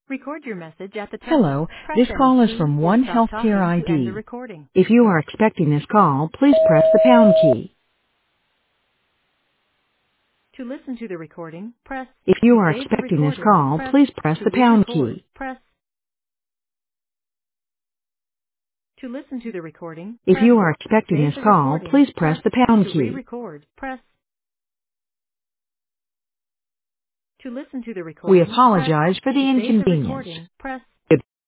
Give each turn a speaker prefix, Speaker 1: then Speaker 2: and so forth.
Speaker 1: Record your message at the tone.
Speaker 2: Hello,
Speaker 1: Press
Speaker 2: this
Speaker 1: any
Speaker 2: call is
Speaker 1: key
Speaker 2: from
Speaker 1: or
Speaker 2: One
Speaker 1: stop
Speaker 2: Healthcare
Speaker 1: talking to end the
Speaker 2: ID.
Speaker 1: recording.
Speaker 2: If you are expecting this call, please press the pound key.
Speaker 1: To listen to the recording, press.
Speaker 2: If you
Speaker 1: To
Speaker 2: are
Speaker 1: save the
Speaker 2: expecting this
Speaker 1: recording,
Speaker 2: call,
Speaker 1: press.
Speaker 2: please press
Speaker 1: To
Speaker 2: the pound
Speaker 1: re-record,
Speaker 2: key.
Speaker 1: press. To listen to the recording,
Speaker 2: If
Speaker 1: press.
Speaker 2: you are
Speaker 1: To
Speaker 2: expecting
Speaker 1: save
Speaker 2: this
Speaker 1: the
Speaker 2: call,
Speaker 1: recording,
Speaker 2: please press
Speaker 1: press.
Speaker 2: the pound
Speaker 1: To
Speaker 2: key.
Speaker 1: re-record, press. To listen to the
Speaker 2: We
Speaker 1: recording, press.
Speaker 2: apologize for the
Speaker 1: To save the
Speaker 2: inconvenience.
Speaker 1: recording, press.